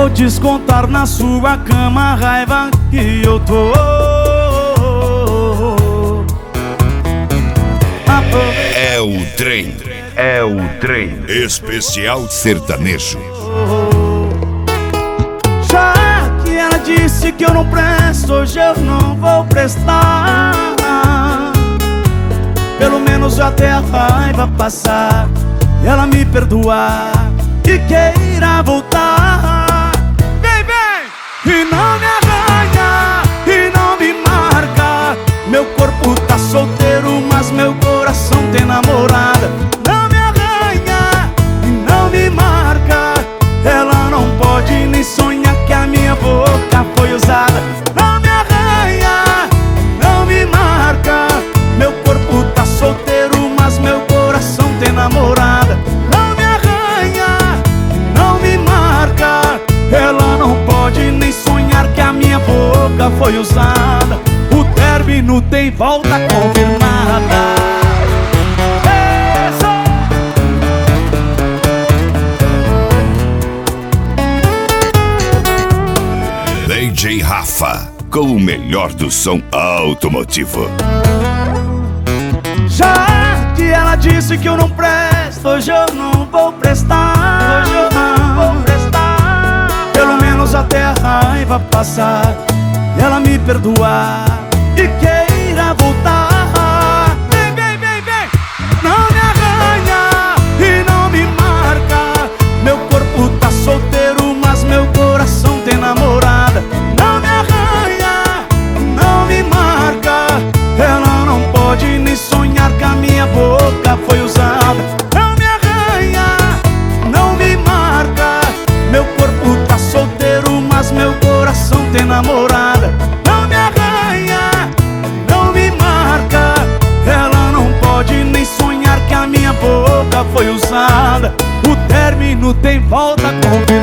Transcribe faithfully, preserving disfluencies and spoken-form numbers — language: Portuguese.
descontar na sua cama a raiva que eu tô. É o trem, é o trem especial sertanejo. Já que ela disse que eu não presto, hoje eu não vou prestar. Pelo menos até a raiva passar e ela me perdoar e queira voltar. Vem, vem! E não me arranha, e não me marca. Meu corpo tá solteiro, mas meu coração tem namorada. Não me arranha, e não me marca. Ela não pode nem sonhar que a minha boca foi usada. Não me arranha, não me marca. Meu corpo tá solteiro, mas meu coração tem namorada. Não me arranha, não me marca. Ela não pode nem sonhar que a minha boca foi usada. O término tem volta confirmada. D J Rafa, com o melhor do som automotivo. Já que ela disse que eu não presto, hoje eu não vou prestar. Hoje eu não vou prestar. Pelo menos até a raiva passar e ela me perdoar e queira voltar. Vem, vem, vem, vem! Não me arranha e não me marca. Meu corpo tá solteiro, mas meu coração tem namorada. Não me arranha, não me marca. Ela não pode nem sonhar que a minha boca foi usada. Não me arranha, não me marca. Meu corpo tá solteiro, mas meu coração tem namorada. Não me arranha, não me marca. Ela não pode nem sonhar que a minha boca foi usada. O término tem volta confirmada.